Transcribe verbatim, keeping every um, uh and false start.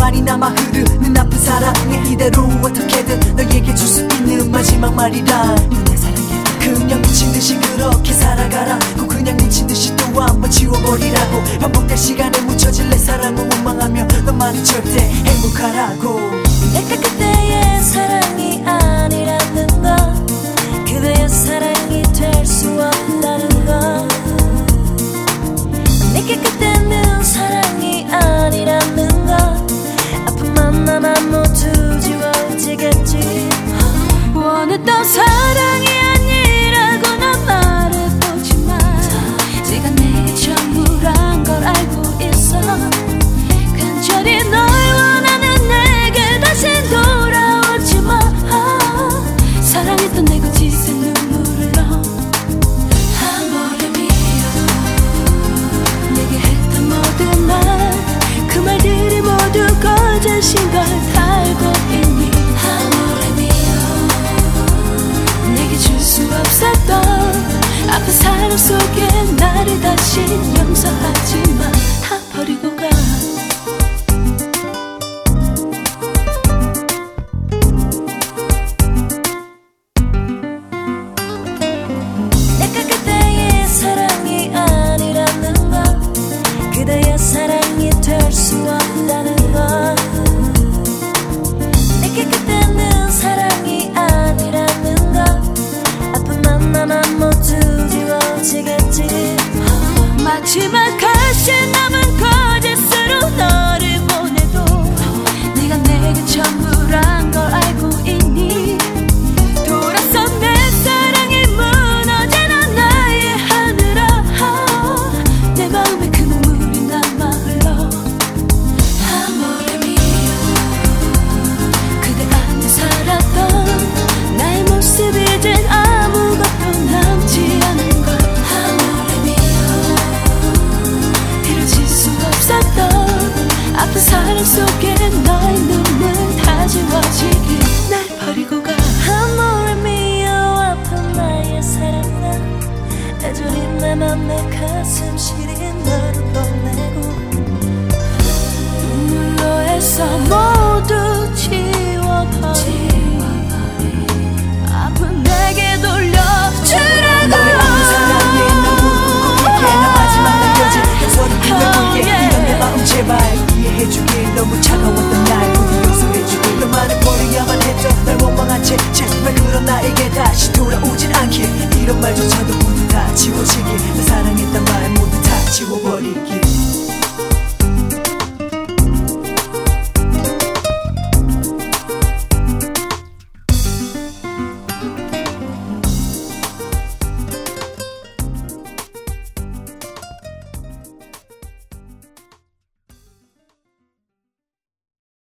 많이 남아 흐르는 아픈 사랑에 이대로 어떻게든 너에게 줄 수 있는 마지막 말이란 내 사랑해. 그냥 미친듯이 그렇게 살아가라. 꼭 그냥 미친듯이 또 한번 지워버리라고. 반복될 시간에 묻혀질 내 사랑을 원망하며 너만은 절대 행복하라고. 내가 그때의 사랑이 아니라는 건 그대의 사랑이 될 수 없다는 건 내게 그때는 사랑이 아니라는 건 아픔만 남아 모두 지워지겠지. 원했던 사랑이 아니라고 난 말해보지만 네가 내게 전부란 걸 알고 있어. 간절히 널 원하는 내게 다시 돌아오지 마. 사랑했던 내 거짓의 눈물을 넣어 Amore mio. 내게 했던 모든 말 그 말들이 모두 거짓인 걸 알고 있니. Amore mio. 내게 줄 수 없었던 아픈 사랑 속에 나를 다시 용서하지 마.